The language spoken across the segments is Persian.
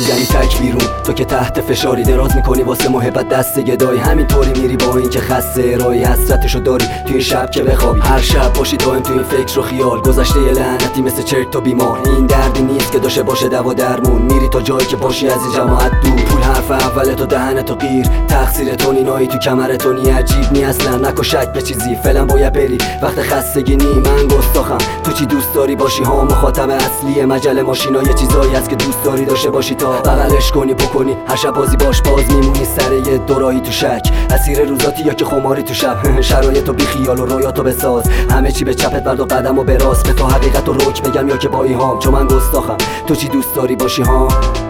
میزنی تک بیرون، تو که تحت فشاری دراز میکنی واسه محبت دست گدایی. همینطوری میری با این که خسته ارایی حسرتشو داری توی شب که بخوابی. هر شب باشی دائم تو این فکر و خیال، گذشته یه لعنتی مثل چرت و بیمار. این دردی نیست که داشته باشه دوا درمون، میری تا جایی که باشی از این جماعت دور. پول حرف اوله تو دهنت و غیر، تقصیر تو نینایی تو کمرت و نی عجیب نی اصلا نکو شک به چیزی. فعلا باید بری وقت خستگی نی. من گستاخم تو چی دوست داری باشی ها، مخاطب اصلی مجله ماشینا یه چیزایی هست که دوست داری داشته باشی تا بغلش کنی بکنی هر شب بازی باش باز میمونی سر یه دوراهی تو شک. اسیر روزاتی یا که خماری تو شب شرایطو بی خیال و رویاتو بساز. همه چی به چپت برد و قدمو به راست، به تو حقیقت و رک بگم یا که با ایهام. چون من گستاخم تو چی دوست داری باشی ها،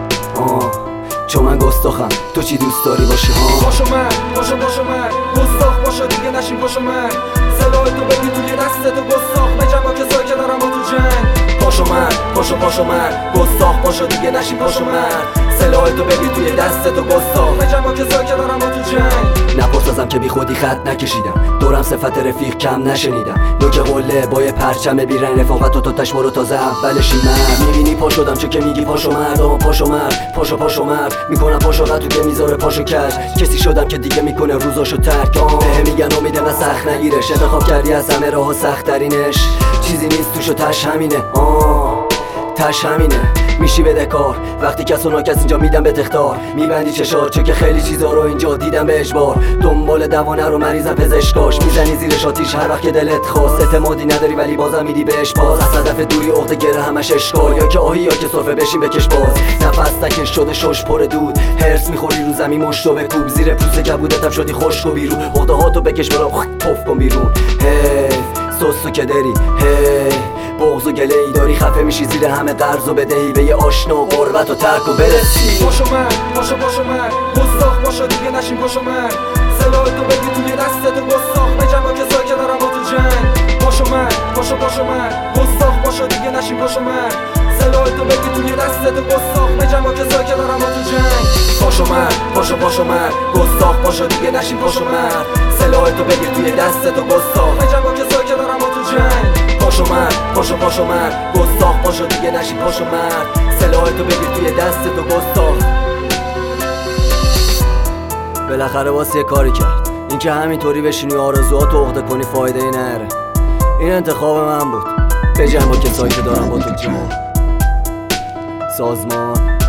چون من گستاخم تو چی دوست داری باشی ها. باشو من گستاخ باشو دیگه نشین باشو من سلاح تو بگی توی دستت و گستاخ بجم با کسایی که دارم با تو جنگ. باشو من گستاخ باشو دیگه نشین باشو من سلاح تو بگی توی دستت و گستاخ بجم با کسایی که دارم با تو جنگ. نپرس ازم که بی خودی خط نکشیدم، دورم صفت رفیق کم نشنیدم. نوک قله با یه پرچم بیرن رفاقت و تو تشمارو تازه اولشی من. میبینی پا شدم چه که میگی پاشو مرد، پاشو مرد میکنم پاشو قد تو که میذاره پاشو کج. کسی شدم که دیگه میکنه روزاشو ترک. به میگن امید من سخت نگیرش، انتخاب کردی از همه راه‌ها سخت ترینش. چیزی نیست توشو تش همینه، تش همینه. میشی بده کار وقتی کس و ناکس اینجا میدم به تختار. میبندی چشات چون که خیلی چیزا رو اینجا دیدم به اجبار. دنبال دوانه رو مریضم پزشکاش، میزنی زیرش آتیش هر وقت که دلت خواست. اعتمادی نداری ولی بازم میدی بهش باز. از هدف دوری عقده گره همش اشکال، یا که آهی یا که سرفه بشین بکش باز. نفس تکش شده شش پر دود، هرس میخوری رو زمین مشتو بکوب. زیر پوست کبودتم شدی خشک و بیرون، عقده هاتو بکش برام پف کن بیرون. سوسو که داری بغض و گله ای داری، خفه میشی زیر همه قرض و بدهی به یه آشنا و غربت و ترک و برسی. باشو من گستاخ باشو دیگه نشین باشو من سلاح تو بگی توی دستت و گستاخ بجم با کسایی که دارم با تو جنگ. باشو من گستاخ باشو دیگه نشین باشو من سلاح تو بگی توی دستت و گستاخ بجم با کسایی که دارم با تو جنگ. باشو من گستاخ باشو دیگه نشین باشو من سلاح تو بگی توی دستت و گستاخ بجم با کسایی که دارم با تو جنگ. باشو من گستاخ باشو دیگه نشین باشو من سلاح تو بگیر توی دستت و گستاخ. بالاخره واسه یه کاری کرد، این که همینطوری بشینی آرزوات و عقده کنی فایده ای نره. این انتخاب من بود، بجنگ با کسایی که دارم با تو جنگ. سازمان